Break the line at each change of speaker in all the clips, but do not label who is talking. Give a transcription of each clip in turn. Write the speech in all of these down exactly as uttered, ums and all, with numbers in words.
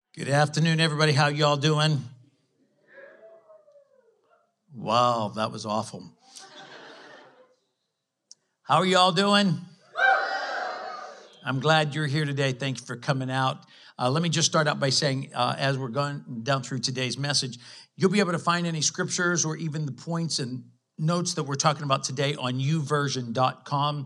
Good afternoon, everybody. How y'all doing? Wow, that was awful. How are y'all doing? I'm glad you're here today. Thank you for coming out. Uh, let me just start out by saying, uh, as we're going down through today's message, you'll be able to find any scriptures or even the points and notes that we're talking about today on u version dot com.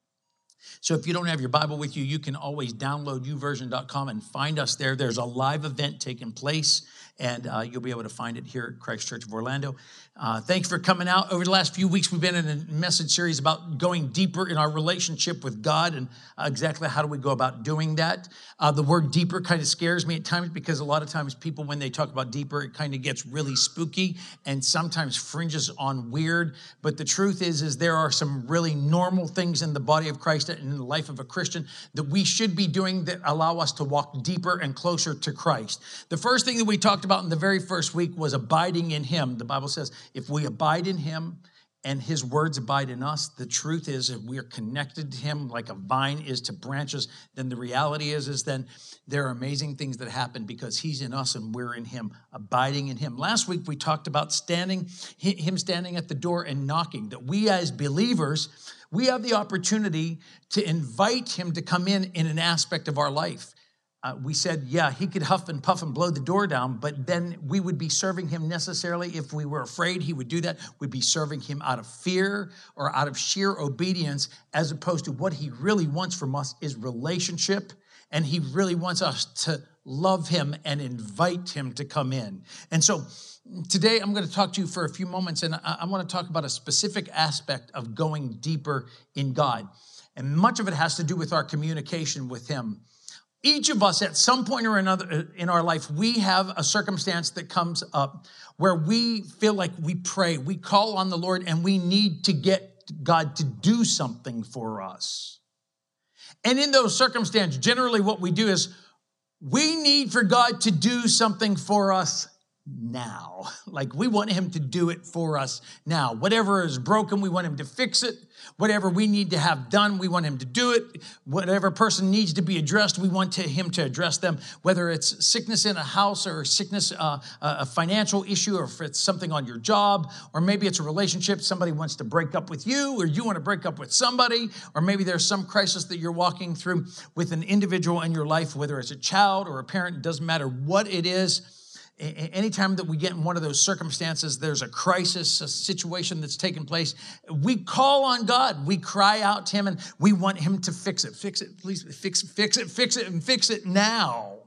So if you don't have your Bible with you, you can always download u version dot com and find us there. There's a live event taking place, and uh, you'll be able to find it here at Christ Church of Orlando. Uh, thanks for coming out. Over the last few weeks, we've been in a message series about going deeper in our relationship with God and uh, exactly how do we go about doing that. Uh, the word deeper kind of scares me at times because a lot of times people, when they talk about deeper, it kind of gets really spooky and sometimes fringes on weird. But the truth is, is there are some really normal things in the body of Christ and in the life of a Christian that we should be doing that allow us to walk deeper and closer to Christ. The first thing that we talked about in the very first week was abiding in Him. The Bible says, if we abide in Him and His words abide in us, the truth is if we are connected to Him like a vine is to branches, then the reality is, is then there are amazing things that happen because He's in us and we're in Him, abiding in Him. Last week, we talked about standing, Him standing at the door and knocking, that we as believers, we have the opportunity to invite Him to come in in an aspect of our life. Uh, we said, yeah, He could huff and puff and blow the door down, but then we would be serving Him necessarily. If we were afraid He would do that, we'd be serving Him out of fear or out of sheer obedience, as opposed to what He really wants from us is relationship, and He really wants us to love Him and invite Him to come in. And so today I'm going to talk to you for a few moments, and I, I want to talk about a specific aspect of going deeper in God. And much of it has to do with our communication with Him. Each of us at some point or another in our life, we have a circumstance that comes up where we feel like we pray, we call on the Lord, and we need to get God to do something for us. And in those circumstances, generally what we do is we need for God to do something for us now. Like we want Him to do it for us now. Whatever is broken, we want Him to fix it. Whatever we need to have done, we want Him to do it. Whatever person needs to be addressed, we want to, Him to address them. Whether it's sickness in a house or sickness, uh, a financial issue, or if it's something on your job, or maybe it's a relationship, somebody wants to break up with you, or you want to break up with somebody, or maybe there's some crisis that you're walking through with an individual in your life, whether it's a child or a parent, it doesn't matter what it is. Anytime that we get in one of those circumstances, there's a crisis, a situation that's taking place, we call on God. We cry out to Him and we want Him to fix it. Fix it, please fix it, fix it, fix it, and fix it now.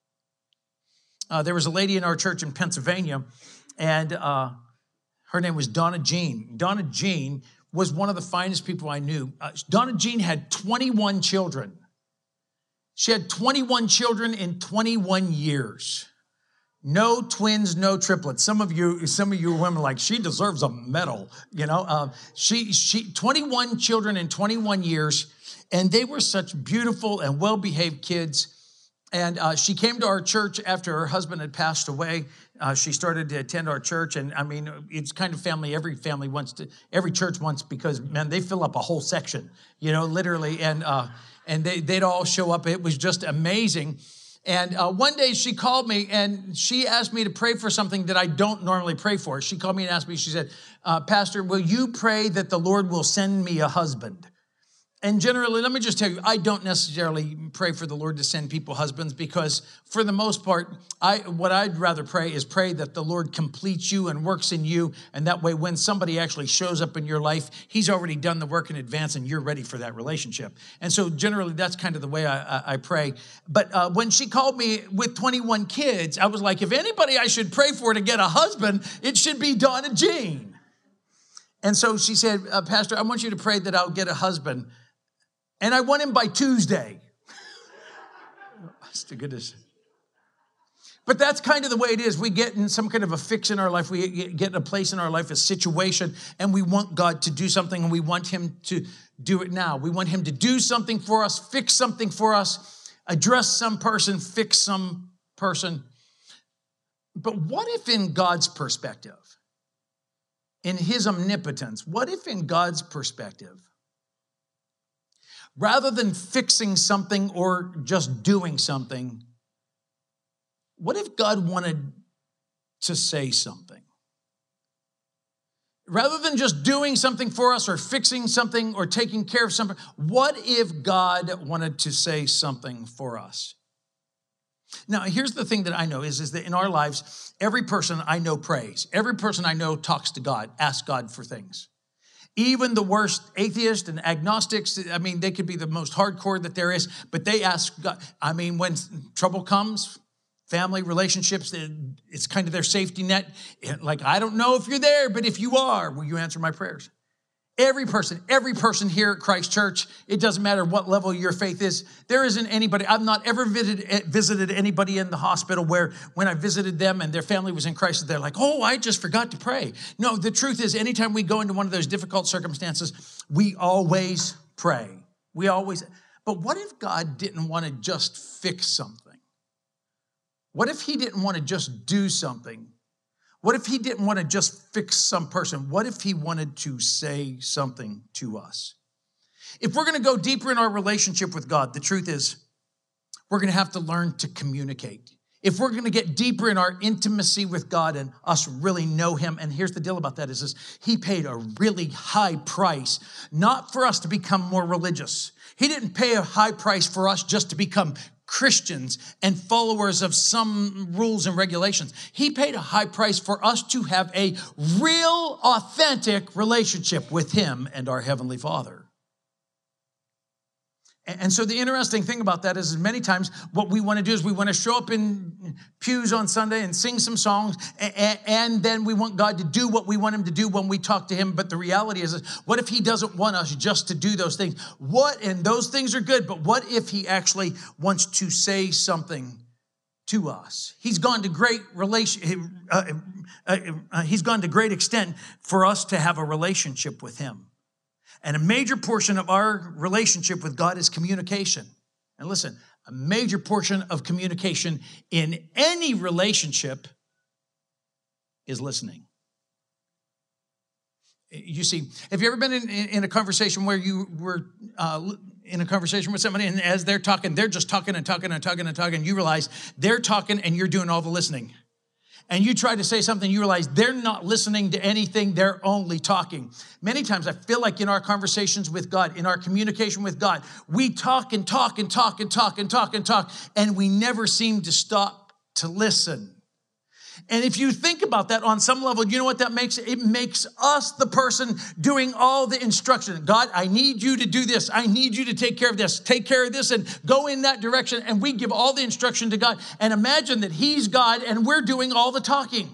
Uh, there was a lady in our church in Pennsylvania, and uh, her name was Donna Jean. Donna Jean was one of the finest people I knew. Uh, Donna Jean had twenty-one children. She had twenty-one children in twenty-one years. No twins, no triplets. Some of you, some of you women are like, she deserves a medal. You know, uh, she, she, twenty-one children in twenty-one years, and they were such beautiful and well-behaved kids. And uh, she came to our church after her husband had passed away. Uh, she started to attend our church, and I mean, it's kind of family. Every family wants to, every church wants, because man, they fill up a whole section. You know, literally, and uh, and they they'd all show up. It was just amazing. And uh, one day she called me and she asked me to pray for something that I don't normally pray for. She called me and asked me, she said, uh, Pastor, will you pray that the Lord will send me a husband? And generally, let me just tell you, I don't necessarily pray for the Lord to send people husbands because for the most part, I what I'd rather pray is pray that the Lord completes you and works in you. And that way, when somebody actually shows up in your life, He's already done the work in advance and you're ready for that relationship. And so generally, that's kind of the way I, I, I pray. But uh, when she called me with twenty-one kids, I was like, if anybody I should pray for to get a husband, it should be Donna Jean. And so she said, uh, Pastor, I want you to pray that I'll get a husband. And I want him by Tuesday. That's the goodness. But that's kind of the way it is. We get in some kind of a fix in our life. We get in a place in our life, a situation, and we want God to do something, and we want Him to do it now. We want Him to do something for us, fix something for us, address some person, fix some person. But what if in God's perspective, in His omnipotence, what if in God's perspective, rather than fixing something or just doing something, what if God wanted to say something? Rather than just doing something for us or fixing something or taking care of something, what if God wanted to say something for us? Now, here's the thing that I know is, is that in our lives, every person I know prays. Every person I know talks to God, asks God for things. Even the worst atheists and agnostics, I mean, they could be the most hardcore that there is, but they ask God. I mean, when trouble comes, family relationships, it's kind of their safety net. Like, I don't know if you're there, but if you are, will you answer my prayers? Every person, every person here at Christ Church, it doesn't matter what level your faith is. There isn't anybody, I've not ever visited, visited anybody in the hospital where when I visited them and their family was in Christ, they're like, oh, I just forgot to pray. No, the truth is, anytime we go into one of those difficult circumstances, we always pray. We always, but what if God didn't want to just fix something? What if he didn't want to just do something? What if he didn't want to just fix some person? What if he wanted to say something to us? If we're going to go deeper in our relationship with God, the truth is we're going to have to learn to communicate. If we're going to get deeper in our intimacy with God and us really know him, and here's the deal about that is this, he paid a really high price, not for us to become more religious. He didn't pay a high price for us just to become Christians and followers of some rules and regulations. He paid a high price for us to have a real, authentic relationship with him and our Heavenly Father. And so the interesting thing about that is many times what we want to do is we want to show up in pews on Sunday and sing some songs, and then we want God to do what we want him to do when we talk to him. But the reality is, what if he doesn't want us just to do those things? What, and those things are good, but what if he actually wants to say something to us? He's gone to great relation, uh, uh, uh, he's gone to great extent for us to have a relationship with him. And a major portion of our relationship with God is communication. And listen, a major portion of communication in any relationship is listening. You see, have you ever been in, in a conversation where you were uh, in a conversation with somebody, and as they're talking, they're just talking and talking and talking and talking, and you realize they're talking and you're doing all the listening? And you try to say something, you realize they're not listening to anything, they're only talking. Many times I feel like in our conversations with God, in our communication with God, we talk and talk and talk and talk and talk and talk, and we never seem to stop to listen. And if you think about that on some level, you know what that makes? It makes us the person doing all the instruction. God, I need you to do this. I need you to take care of this. Take care of this and go in that direction. And we give all the instruction to God. And imagine that he's God and we're doing all the talking.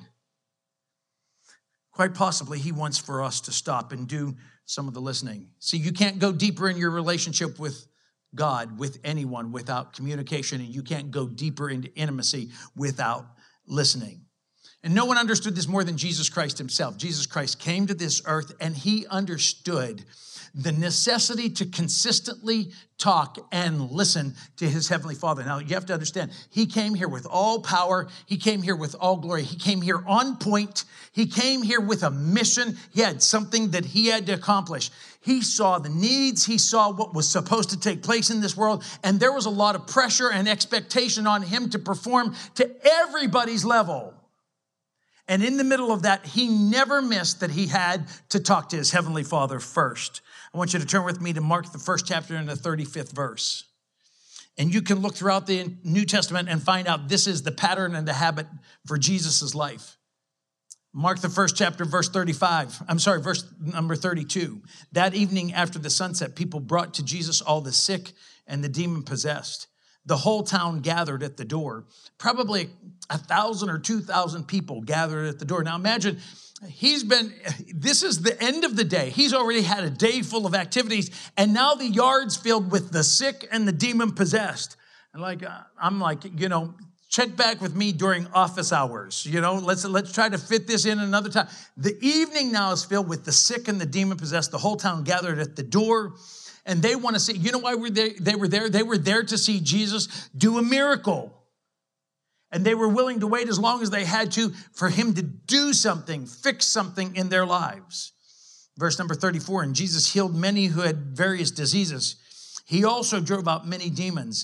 Quite possibly he wants for us to stop and do some of the listening. See, you can't go deeper in your relationship with God, with anyone, without communication. And you can't go deeper into intimacy without listening. And no one understood this more than Jesus Christ himself. Jesus Christ came to this earth and he understood the necessity to consistently talk and listen to his Heavenly Father. Now, you have to understand, he came here with all power. He came here with all glory. He came here on point. He came here with a mission. He had something that he had to accomplish. He saw the needs. He saw what was supposed to take place in this world. And there was a lot of pressure and expectation on him to perform to everybody's level. And in the middle of that, he never missed that he had to talk to his Heavenly Father first. I want you to turn with me to Mark, the first chapter and the thirty-fifth verse. And you can look throughout the New Testament and find out this is the pattern and the habit for Jesus' life. Mark, the first chapter, verse thirty-five. I'm sorry, verse number thirty-two. That evening after the sunset, people brought to Jesus all the sick and the demon-possessed. The whole town gathered at the door. Probably a thousand or two thousand people gathered at the door. Now imagine, he's been, this is the end of the day. He's already had a day full of activities, and now the yard's filled with the sick and the demon-possessed. And like, I'm like, you know, check back with me during office hours. You know, let's let's try to fit this in another time. The evening now is filled with the sick and the demon-possessed. The whole town gathered at the door. And they want to see, you know why were they, they were there? They were there to see Jesus do a miracle. And they were willing to wait as long as they had to for him to do something, fix something in their lives. Verse number thirty-four, and Jesus healed many who had various diseases. He also drove out many demons.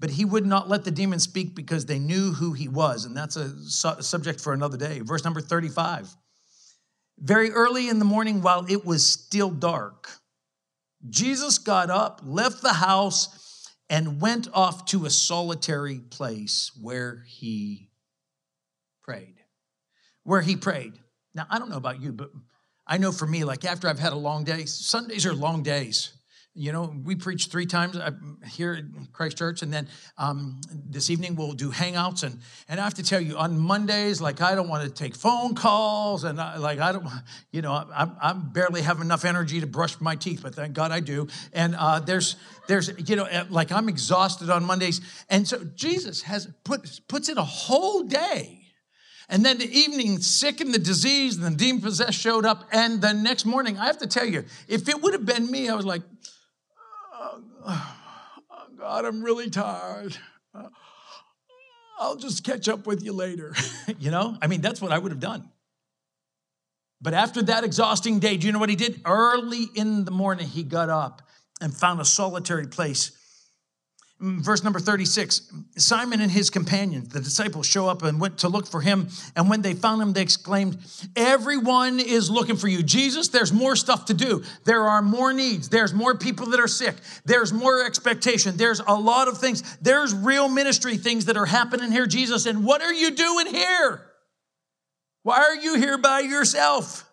but he would not let the demons speak because they knew who he was. And that's a su- subject for another day. Verse number thirty-five. Very early in the morning, while it was still dark, Jesus got up, left the house, and went off to a solitary place where he prayed. Where he prayed. Now, I don't know about you, but I know for me, like after I've had a long day, Sundays are long days. You know, we preach three times here at Christ Church, and then um, this evening we'll do hangouts. And and I have to tell you, on Mondays, like I don't want to take phone calls, and I, like I don't, you know, I, I barely have enough energy to brush my teeth, but thank God I do. And uh, there's there's you know, like I'm exhausted on Mondays, and so Jesus has put puts in a whole day. And then the evening, sick and the disease and the demon possessed showed up. And the next morning, I have to tell you, if it would have been me, I was like, oh, oh, God, I'm really tired. Uh, I'll just catch up with you later. You know, I mean, that's what I would have done. But after that exhausting day, do you know what he did? Early in the morning, he got up and found a solitary place. Verse number thirty-six, Simon and his companions, the disciples, show up and went to look for him. And when they found him, they exclaimed, everyone is looking for you. Jesus, there's more stuff to do. There are more needs. There's more people that are sick. There's more expectation. There's a lot of things. There's real ministry things that are happening here, Jesus. And what are you doing here? Why are you here by yourself?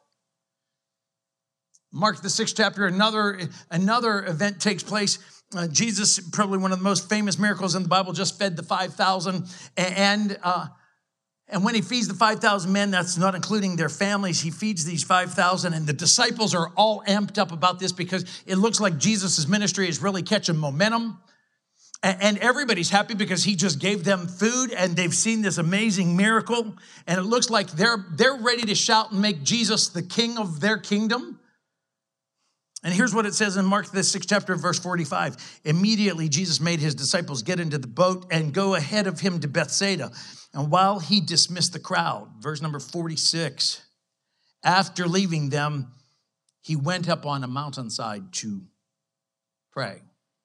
Mark the sixth chapter, another, another event takes place. Uh, Jesus, probably one of the most famous miracles in the Bible, just fed the five thousand. And, uh, and when he feeds the five thousand men, that's not including their families. He feeds these five thousand, and the disciples are all amped up about this because it looks like Jesus' ministry is really catching momentum. And, and everybody's happy because he just gave them food, and they've seen this amazing miracle. And it looks like they're, they're ready to shout and make Jesus the king of their kingdom. And here's what it says in Mark, the sixth chapter, verse forty-five. Immediately, Jesus made his disciples get into the boat and go ahead of him to Bethsaida. And while he dismissed the crowd, verse number forty-six, after leaving them, he went up on a mountainside to pray.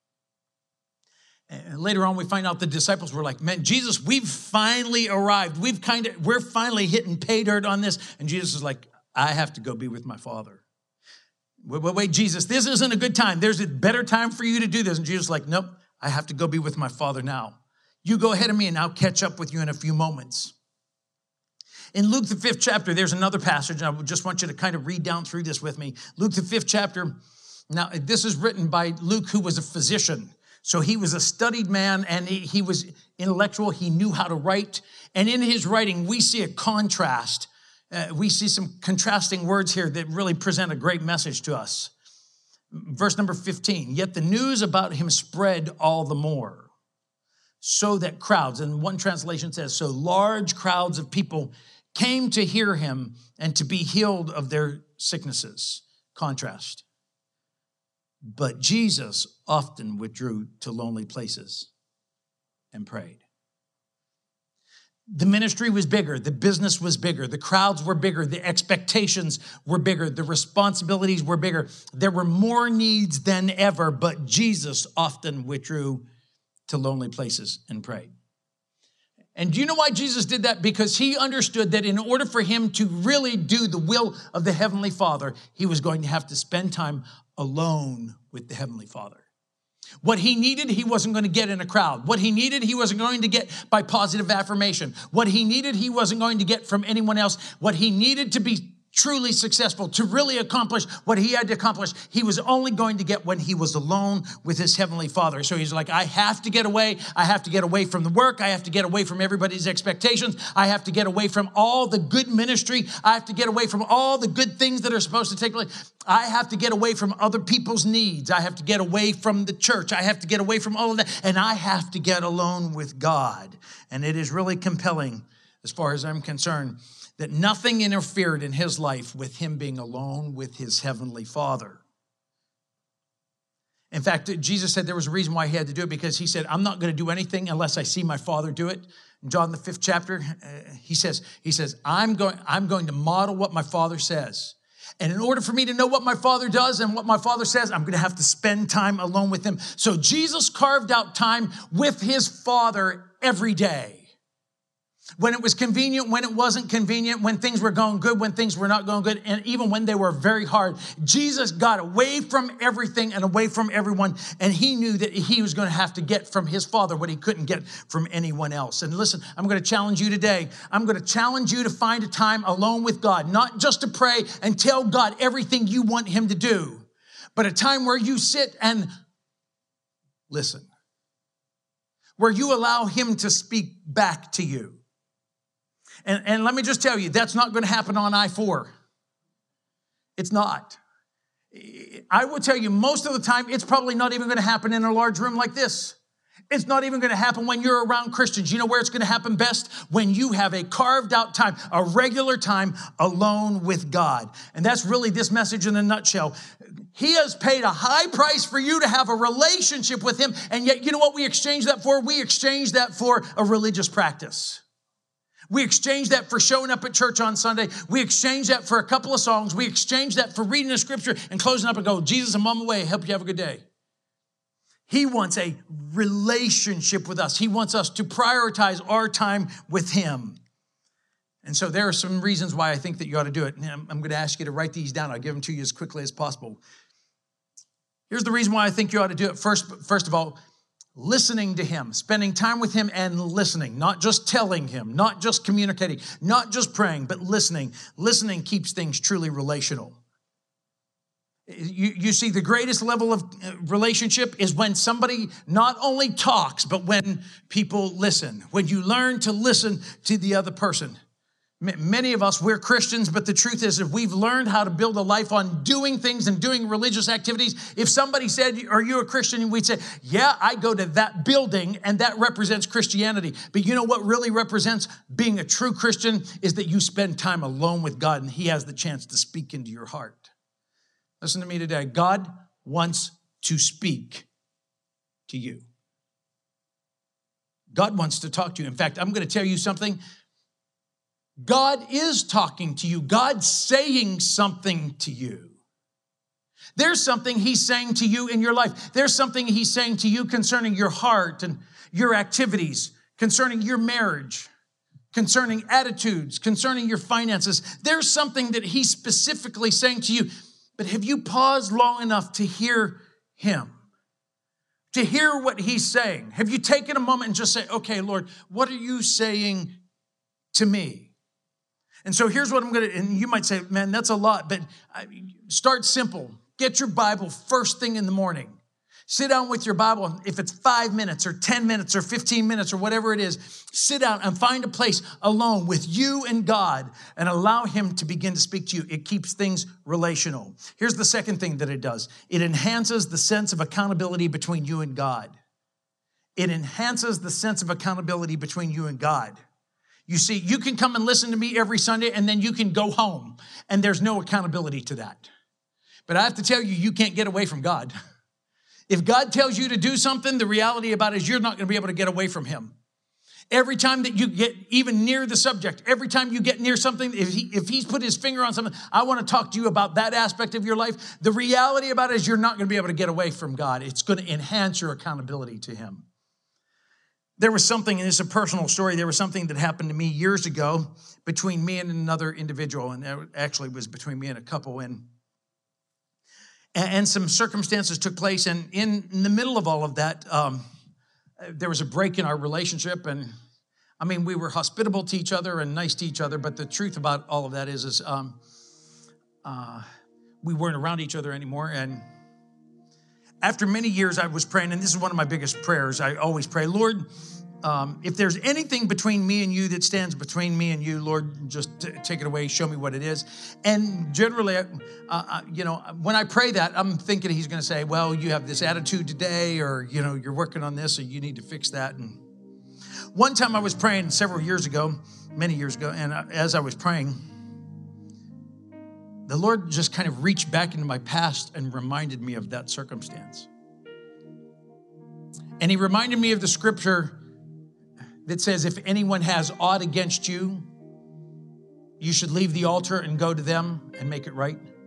And later on, we find out the disciples were like, man, Jesus, we've finally arrived. We've kind of, we're finally hitting pay dirt on this. And Jesus is like, I have to go be with my Father. Wait, wait, wait, Jesus, this isn't a good time. There's a better time for you to do this. And Jesus is like, nope, I have to go be with my Father now. You go ahead of me and I'll catch up with you in a few moments. In Luke, the fifth chapter, there's another passage, and I just want you to kind of read down through this with me. Luke, the fifth chapter. Now, this is written by Luke, who was a physician. So he was a studied man, and he, he was intellectual. He knew how to write. And in his writing, we see a contrast. Uh, we see some contrasting words here that really present a great message to us. Verse number fifteen, yet the news about him spread all the more, so that crowds, and one translation says, so large crowds of people came to hear him and to be healed of their sicknesses. Contrast. But Jesus often withdrew to lonely places and prayed. The ministry was bigger. The business was bigger. The crowds were bigger. The expectations were bigger. The responsibilities were bigger. There were more needs than ever, but Jesus often withdrew to lonely places and prayed. And do you know why Jesus did that? Because he understood that in order for him to really do the will of the Heavenly Father, he was going to have to spend time alone with the Heavenly Father. What he needed, he wasn't going to get in a crowd. What he needed, he wasn't going to get by positive affirmation. What he needed, he wasn't going to get from anyone else. What he needed to be truly successful, to really accomplish what he had to accomplish, he was only going to get when he was alone with his Heavenly Father. So he's like, I have to get away. I have to get away from the work. I have to get away from everybody's expectations. I have to get away from all the good ministry. I have to get away from all the good things that are supposed to take place. I have to get away from other people's needs. I have to get away from the church. I have to get away from all of that. And I have to get alone with God. And it is really compelling, as far as I'm concerned, that nothing interfered in his life with him being alone with his Heavenly Father. In fact, Jesus said there was a reason why he had to do it, because he said, I'm not going to do anything unless I see my Father do it. In John, the fifth chapter, uh, he says, he says, I'm going, I'm going to model what my Father says. And in order for me to know what my Father does and what my Father says, I'm going to have to spend time alone with him. So Jesus carved out time with his Father every day. When it was convenient, when it wasn't convenient, when things were going good, when things were not going good, and even when they were very hard, Jesus got away from everything and away from everyone, and he knew that he was going to have to get from his Father what he couldn't get from anyone else. And listen, I'm going to challenge you today. I'm going to challenge you to find a time alone with God, not just to pray and tell God everything you want him to do, but a time where you sit and listen, where you allow him to speak back to you. And, and let me just tell you, that's not going to happen on I four. It's not. I will tell you, most of the time, it's probably not even going to happen in a large room like this. It's not even going to happen when you're around Christians. You know where it's going to happen best? When you have a carved out time, a regular time alone with God. And that's really this message in a nutshell. He has paid a high price for you to have a relationship with him. And yet, you know what we exchange that for? We exchange that for a religious practice. We exchange that for showing up at church on Sunday. We exchange that for a couple of songs. We exchange that for reading the scripture and closing up and go, Jesus, I'm on my way. Help you have a good day. He wants a relationship with us. He wants us to prioritize our time with him. And so there are some reasons why I think that you ought to do it. And I'm, I'm going to ask you to write these down. I'll give them to you as quickly as possible. Here's the reason why I think you ought to do it. First, first of all, listening to him, spending time with him and listening, not just telling him, not just communicating, not just praying, but listening. Listening keeps things truly relational. You, you see, the greatest level of relationship is when somebody not only talks, but when people listen, when you learn to listen to the other person. Many of us, we're Christians, but the truth is, if we've learned how to build a life on doing things and doing religious activities, if somebody said, are you a Christian? We'd say, yeah, I go to that building, and that represents Christianity. But you know what really represents being a true Christian is that you spend time alone with God, and he has the chance to speak into your heart. Listen to me today. God wants to speak to you. God wants to talk to you. In fact, I'm going to tell you something. God is talking to you. God's saying something to you. There's something he's saying to you in your life. There's something he's saying to you concerning your heart and your activities, concerning your marriage, concerning attitudes, concerning your finances. There's something that he's specifically saying to you. But have you paused long enough to hear him? To hear what he's saying? Have you taken a moment and just say, okay, Lord, what are you saying to me? And so here's what I'm going to, and you might say, man, that's a lot, but start simple. Get your Bible first thing in the morning. Sit down with your Bible. If it's five minutes or ten minutes or fifteen minutes or whatever it is, sit down and find a place alone with you and God and allow him to begin to speak to you. It keeps things relational. Here's the second thing that it does. It enhances the sense of accountability between you and God. It enhances the sense of accountability between you and God. You see, you can come and listen to me every Sunday and then you can go home and there's no accountability to that. But I have to tell you, you can't get away from God. If God tells you to do something, the reality about it is you're not going to be able to get away from him. Every time that you get even near the subject, every time you get near something, if, he, if he's put his finger on something, I want to talk to you about that aspect of your life. The reality about it is you're not going to be able to get away from God. It's going to enhance your accountability to him. There was something, and it's a personal story, there was something that happened to me years ago between me and another individual, and it actually was between me and a couple, and, and some circumstances took place, and in, in the middle of all of that, um, there was a break in our relationship, and I mean, we were hospitable to each other and nice to each other, but the truth about all of that is, is um, uh, we weren't around each other anymore, and after many years, I was praying, and this is one of my biggest prayers. I always pray, Lord, um, if there's anything between me and you that stands between me and you, Lord, just t- take it away. Show me what it is. And generally, uh, uh, you know, when I pray that, I'm thinking he's going to say, well, you have this attitude today, or, you know, you're working on this, or you need to fix that. And one time I was praying several years ago, many years ago, and as I was praying, the Lord just kind of reached back into my past and reminded me of that circumstance. And he reminded me of the scripture that says, if anyone has aught against you, you should leave the altar and go to them and make it right.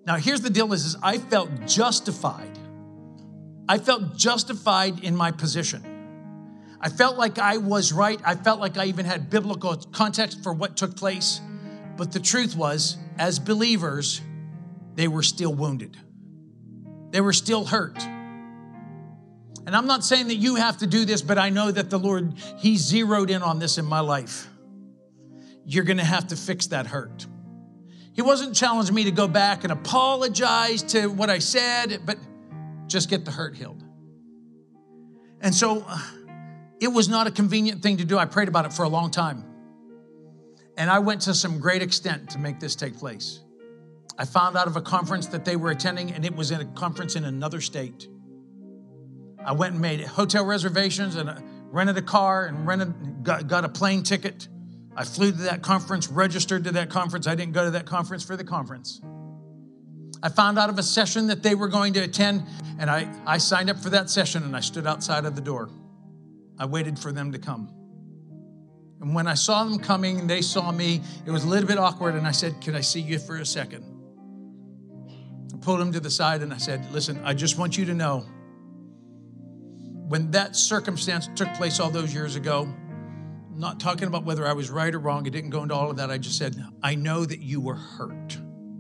Now, here's the deal is, is I felt justified. I felt justified in my position. I felt like I was right. I felt like I even had biblical context for what took place. But the truth was, as believers, they were still wounded. They were still hurt. And I'm not saying that you have to do this, but I know that the Lord, He zeroed in on this in my life. You're going to have to fix that hurt. He wasn't challenging me to go back and apologize to what I said, but just get the hurt healed. And so uh, it was not a convenient thing to do. I prayed about it for a long time. And I went to some great extent to make this take place. I found out of a conference that they were attending, and it was in a conference in another state. I went and made hotel reservations and rented a car and rented, got, got a plane ticket. I flew to that conference, registered to that conference. I didn't go to that conference for the conference. I found out of a session that they were going to attend, and I, I signed up for that session, and I stood outside of the door. I waited for them to come. And when I saw them coming and they saw me, it was a little bit awkward, and I said, "Can I see you for a second?" I pulled them to the side, and I said, "Listen, I just want you to know, when that circumstance took place all those years ago, I'm not talking about whether I was right or wrong. I didn't go into all of that. I just said, I know that you were hurt.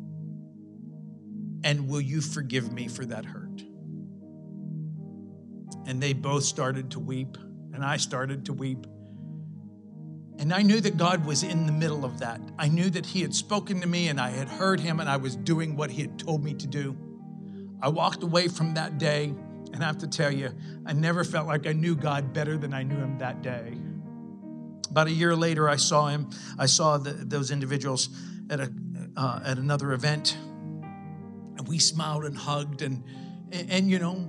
And will you forgive me for that hurt?" And they both started to weep, and I started to weep. And I knew that God was in the middle of that. I knew that He had spoken to me, and I had heard Him, and I was doing what He had told me to do. I walked away from that day, and I have to tell you, I never felt like I knew God better than I knew Him that day. About a year later, I saw him. I saw the, those individuals at a uh, at another event, and we smiled and hugged, and, and and you know,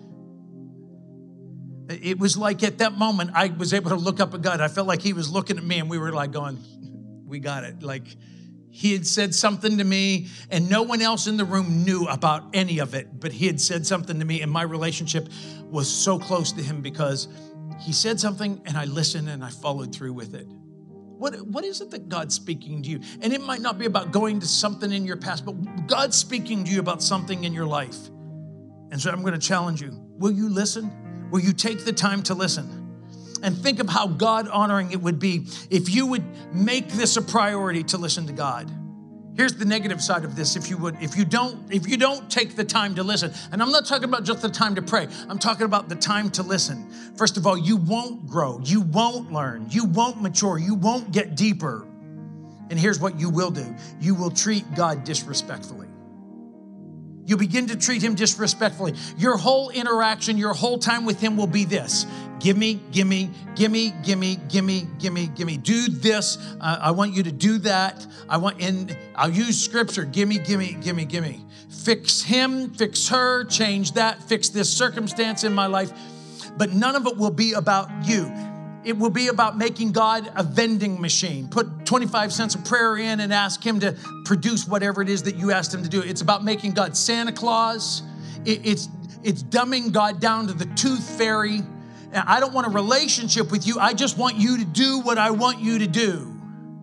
it was like at that moment I was able to look up at God. I felt like He was looking at me, and we were like going, "We got it." Like He had said something to me, and no one else in the room knew about any of it, but He had said something to me, and my relationship was so close to Him because He said something, and I listened, and I followed through with it. What, what is it that God's speaking to you? And it might not be about going to something in your past, but God's speaking to you about something in your life. And so I'm going to challenge you. Will you listen? Will you take the time to listen? And think of how God-honoring it would be if you would make this a priority to listen to God. Here's the negative side of this, if you would. If you don't, if you don't take the time to listen, and I'm not talking about just the time to pray. I'm talking about the time to listen. First of all, you won't grow. You won't learn. You won't mature. You won't get deeper. And here's what you will do. You will treat God disrespectfully. You begin to treat Him disrespectfully. Your whole interaction, your whole time with Him will be this. Give me, give me, give me, give me, give me, give me, give me. Do this. Uh, I want you to do that. I want, and I'll use scripture. Give me, give me, give me, give me. Fix him, fix her, change that, fix this circumstance in my life. But none of it will be about you. It will be about making God a vending machine. Put twenty-five cents of prayer in and ask Him to produce whatever it is that you asked Him to do. It's about making God Santa Claus. It, it's, it's dumbing God down to the tooth fairy. I don't want a relationship with you. I just want you to do what I want you to do.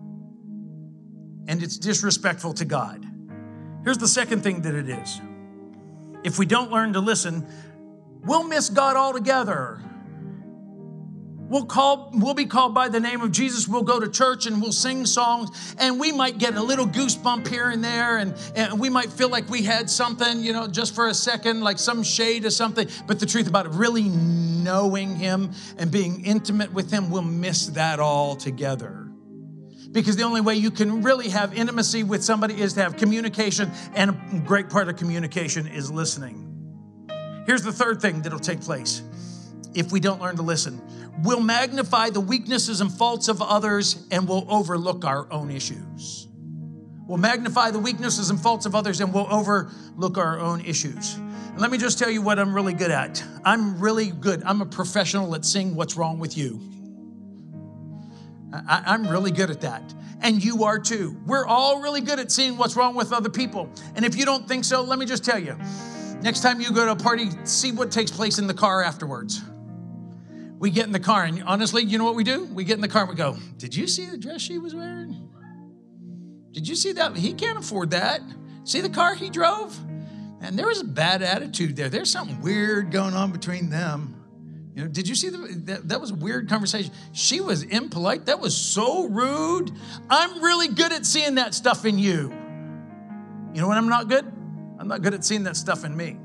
And it's disrespectful to God. Here's the second thing that it is. If we don't learn to listen, we'll miss God altogether. We'll call, we'll be called by the name of Jesus. We'll go to church and we'll sing songs, and we might get a little goosebump here and there, and, and we might feel like we had something, you know, just for a second, like some shade or something. But the truth about it, really knowing Him and being intimate with Him, we'll miss that altogether. Because the only way you can really have intimacy with somebody is to have communication, and a great part of communication is listening. Here's the third thing that'll take place if we don't learn to listen. We'll magnify the weaknesses and faults of others, and we'll overlook our own issues. We'll magnify the weaknesses and faults of others, and we'll overlook our own issues. And let me just tell you what I'm really good at. I'm really good. I'm a professional at seeing what's wrong with you. I, I'm really good at that. And you are too. We're all really good at seeing what's wrong with other people. And if you don't think so, let me just tell you, next time you go to a party, see what takes place in the car afterwards. We get in the car, and honestly, you know what we do? We get in the car and we go, did you see the dress she was wearing? Did you see that? He can't afford that. See the car he drove? And there was a bad attitude there. There's something weird going on between them. You know, did you see the, that, that was a weird conversation. She was impolite. That was so rude. I'm really good at seeing that stuff in you. You know when I'm not good? I'm not good at seeing that stuff in me.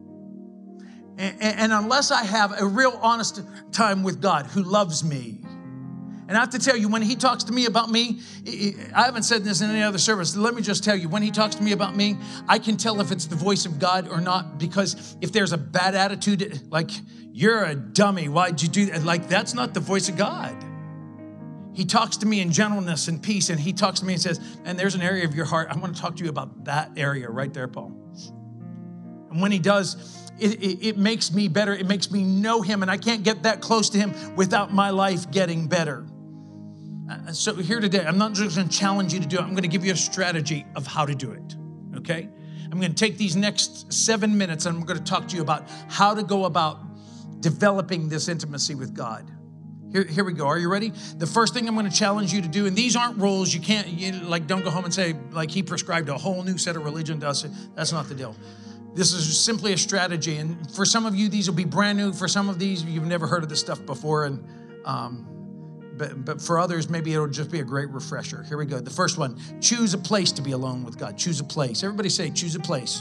And, and unless I have a real honest time with God who loves me, and I have to tell you, when he talks to me about me, I haven't said this in any other service. Let me just tell you, when he talks to me about me, I can tell if it's the voice of God or not, because if there's a bad attitude, like, you're a dummy, why'd you do that? Like, that's not the voice of God. He talks to me in gentleness and peace, and he talks to me and says, and there's an area of your heart, I want to talk to you about that area right there, Paul. And when he does, It, it, it makes me better. It makes me know him, and I can't get that close to him without my life getting better. Uh, so here today, I'm not just going to challenge you to do it. I'm going to give you a strategy of how to do it, okay? I'm going to take these next seven minutes, and I'm going to talk to you about how to go about developing this intimacy with God. Here, here we go. Are you ready? The first thing I'm going to challenge you to do, and these aren't rules. You can't, you, like, don't go home and say, like, he prescribed a whole new set of religion to us. That's not the deal. This is simply a strategy, and for some of you, these will be brand new. For some of these, you've never heard of this stuff before, and um, but, but for others, maybe it'll just be a great refresher. Here we go. The first one, choose a place to be alone with God. Choose a place. Everybody say, choose a place.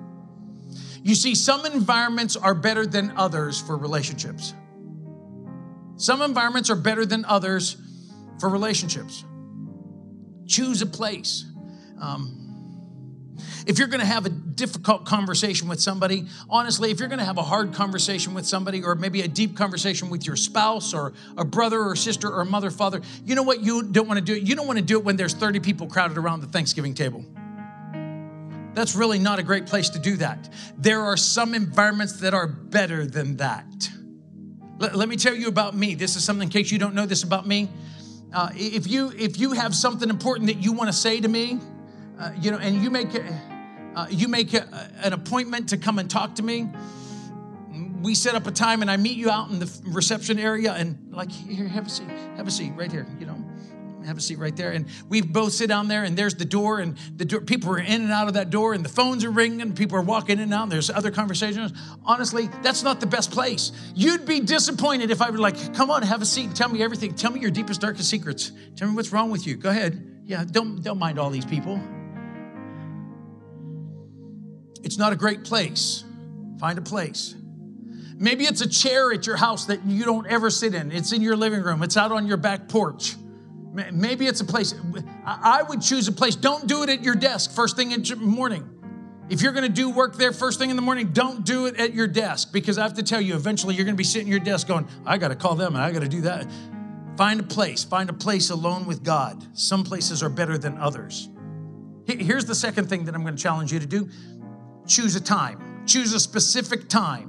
You see, some environments are better than others for relationships. Some environments are better than others for relationships. Choose a place. Um, If you're going to have a difficult conversation with somebody, honestly, if you're going to have a hard conversation with somebody, or maybe a deep conversation with your spouse or a brother or sister or a mother, father, you know what you don't want to do? You don't want to do it when there's thirty people crowded around the Thanksgiving table. That's really not a great place to do that. There are some environments that are better than that. Let, let me tell you about me. This is something, in case you don't know this about me. Uh, if you if you have something important that you want to say to me, uh, you know, and you make it, Uh, you make a, an appointment to come and talk to me. We set up a time and I meet you out in the reception area and like, here, have a seat, have a seat right here, you know, have a seat right there. And we both sit down there and there's the door and the door, people are in and out of that door and the phones are ringing and people are walking in and out and there's other conversations. Honestly, that's not the best place. You'd be disappointed if I were like, come on, have a seat and tell me everything. Tell me your deepest, darkest secrets. Tell me what's wrong with you. Go ahead. Yeah, don't, don't mind all these people. It's not a great place. Find a place. Maybe it's a chair at your house that you don't ever sit in. It's in your living room. It's out on your back porch. Maybe it's a place. I would choose a place. Don't do it at your desk first thing in the morning. If you're going to do work there first thing in the morning, don't do it at your desk, because I have to tell you, eventually you're going to be sitting at your desk going, I got to call them and I got to do that. Find a place. Find a place alone with God. Some places are better than others. Here's the second thing that I'm going to challenge you to do. Choose a time. Choose a specific time.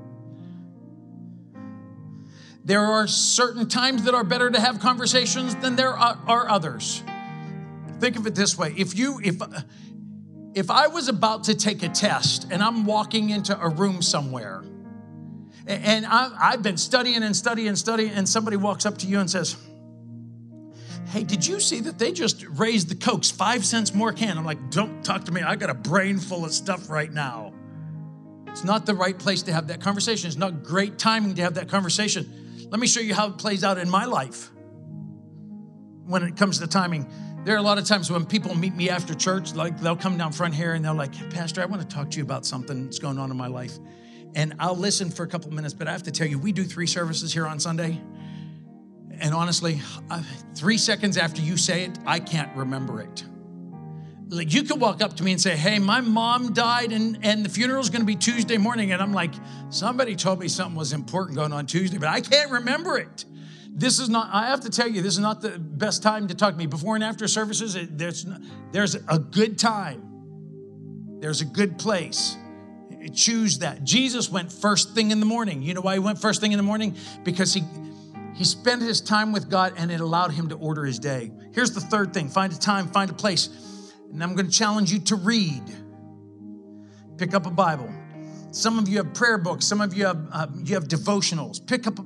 There are certain times that are better to have conversations than there are others. Think of it this way. If you, if, if I was about to take a test and I'm walking into a room somewhere and I, I've been studying and studying and studying and somebody walks up to you and says, hey, did you see that they just raised the Cokes five cents more a can? I'm like, don't talk to me. I got a brain full of stuff right now. It's not the right place to have that conversation. It's not great timing to have that conversation. Let me show you how it plays out in my life when it comes to timing. There are a lot of times when people meet me after church, like they'll come down front here and they're like, Pastor, I want to talk to you about something that's going on in my life. And I'll listen for a couple of minutes, but I have to tell you, we do three services here on Sunday. And honestly, three seconds after you say it, I can't remember it. Like you could walk up to me and say, hey, my mom died and, and the funeral's going to be Tuesday morning. And I'm like, somebody told me something was important going on Tuesday, but I can't remember it. This is not, I have to tell you, this is not the best time to talk to me. Before and after services, it, there's, there's a good time. There's a good place. Choose that. Jesus went first thing in the morning. You know why he went first thing in the morning? Because he... He spent his time with God and it allowed him to order his day. Here's the third thing. Find a time, find a place. And I'm going to challenge you to read. Pick up a Bible. Some of you have prayer books. Some of you have, uh, you have devotionals. Pick up a,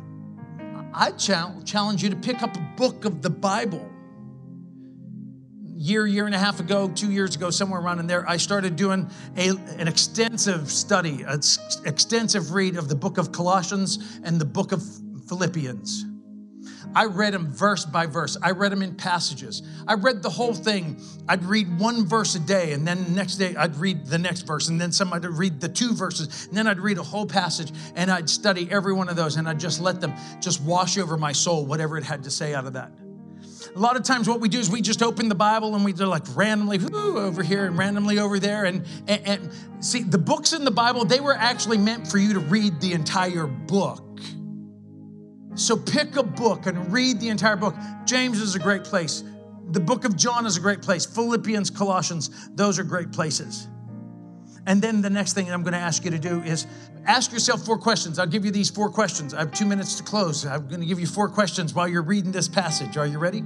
I challenge you to pick up a book of the Bible. year, year and a half ago, two years ago, somewhere around in there, I started doing a, an extensive study, an extensive read of the book of Colossians and the book of Philippians. I read them verse by verse. I read them in passages. I read the whole thing. I'd read one verse a day, and then the next day I'd read the next verse, and then somebody would read the two verses, and then I'd read a whole passage, and I'd study every one of those, and I'd just let them just wash over my soul, whatever it had to say out of that. A lot of times what we do is we just open the Bible and we do like randomly whoo, over here and randomly over there. And, and, and see, the books in the Bible, they were actually meant for you to read the entire book. So pick a book and read the entire book. James is a great place. The book of John is a great place. Philippians, Colossians, those are great places. And then the next thing I'm going to ask you to do is ask yourself four questions. I'll give you these four questions. I have two minutes to close. I'm going to give you four questions while you're reading this passage. Are you ready?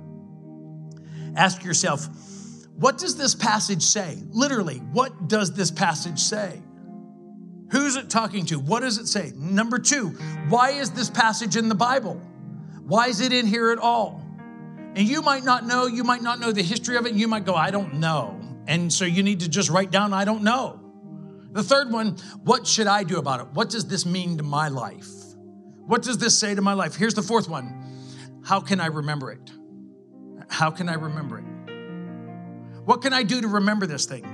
Ask yourself, what does this passage say? Literally, what does this passage say? Who's it talking to? What does it say? Number two, why is this passage in the Bible? Why is it in here at all? And you might not know, you might not know the history of it. You might go, I don't know. And so you need to just write down, I don't know. The third one, what should I do about it? What does this mean to my life? What does this say to my life? Here's the fourth one. How can I remember it? How can I remember it? What can I do to remember this thing?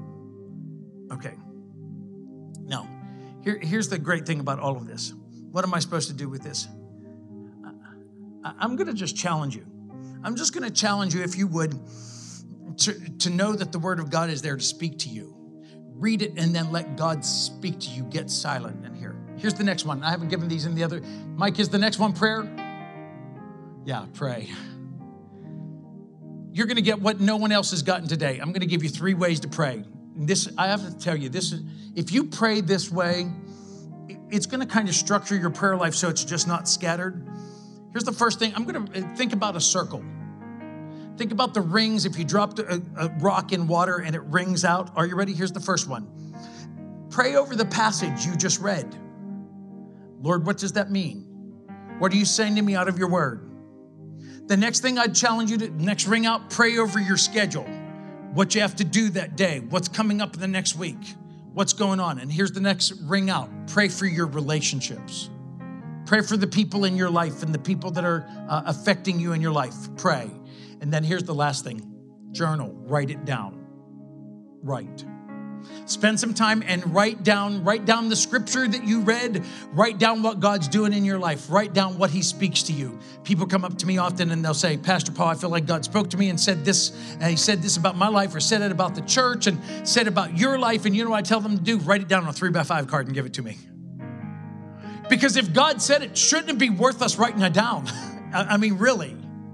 Okay. Now, here, here's the great thing about all of this. What am I supposed to do with this? I, I'm going to just challenge you. I'm just going to challenge you, if you would, to, to know that the Word of God is there to speak to you. Read it and then let God speak to you. Get silent in here. Here's the next one. I haven't given these in the other. Mike, is the next one prayer? Yeah, pray. You're going to get what no one else has gotten today. I'm going to give you three ways to pray. And this, I have to tell you, this is, if you pray this way, it's going to kind of structure your prayer life so it's just not scattered. Here's the first thing. I'm going to think about a circle. Think about the rings. If you dropped a, a rock in water and it rings out. Are you ready? Here's the first one. Pray over the passage you just read. Lord, what does that mean? What are you saying to me out of your word? The next thing I'd challenge you to, next ring out, pray over your schedule. What you have to do that day. What's coming up in the next week. What's going on? And here's the next ring out. Pray for your relationships. Pray for the people in your life and the people that are uh, affecting you in your life. Pray. And then here's the last thing. Journal. Write it down. Write. Spend some time and write down, write down the scripture that you read. Write down what God's doing in your life. Write down what he speaks to you. People come up to me often and they'll say, Pastor Paul, I feel like God spoke to me and said this, and he said this about my life, or said it about the church and said about your life. And you know what I tell them to do? Write it down on a three by five card and give it to me. Because if God said it, shouldn't it be worth us writing it down? I mean, really.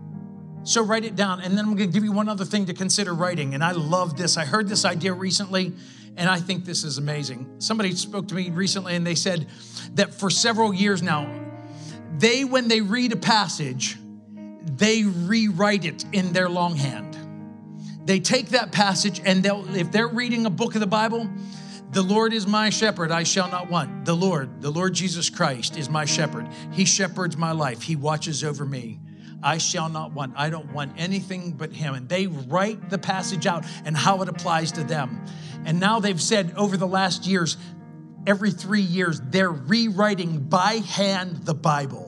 So write it down. And then I'm going to give you one other thing to consider writing. And I love this. I heard this idea recently, and I think this is amazing. Somebody spoke to me recently, and they said that for several years now, they, when they read a passage, they rewrite it in their longhand. They take that passage, and they'll, if they're reading a book of the Bible, the Lord is my shepherd, I shall not want. The Lord, the Lord Jesus Christ is my shepherd. He shepherds my life. He watches over me. I shall not want. I don't want anything but him. And they write the passage out and how it applies to them. And now they've said over the last years, every three years, they're rewriting by hand the Bible.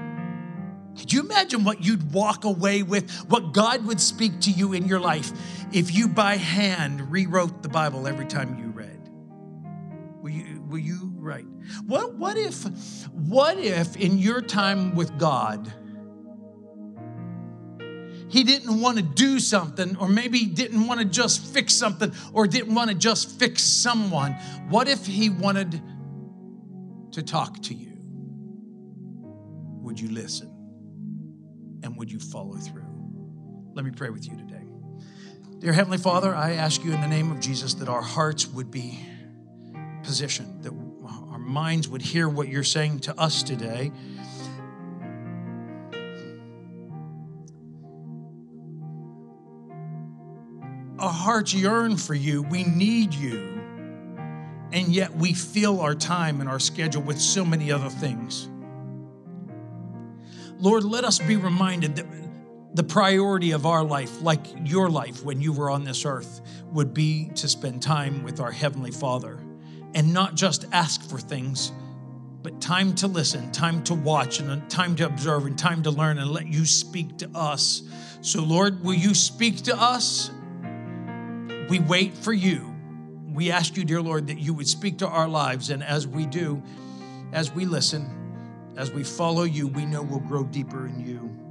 Could you imagine what you'd walk away with, what God would speak to you in your life if you by hand rewrote the Bible every time you read? Will you, will you write? What, what if, what if in your time with God, he didn't want to do something, or maybe he didn't want to just fix something, or didn't want to just fix someone? What if he wanted to talk to you? Would you listen? And would you follow through? Let me pray with you today. Dear Heavenly Father, I ask you in the name of Jesus that our hearts would be positioned, that our minds would hear what you're saying to us today. Our hearts yearn for you. We need you. And yet we fill our time and our schedule with so many other things. Lord, let us be reminded that the priority of our life, like your life when you were on this earth, would be to spend time with our Heavenly Father and not just ask for things, but time to listen, time to watch, and time to observe, and time to learn, and let you speak to us. So, Lord, will you speak to us? We wait for you. We ask you, dear Lord, that you would speak to our lives, and as we do, as we listen, as we follow you, we know we'll grow deeper in you.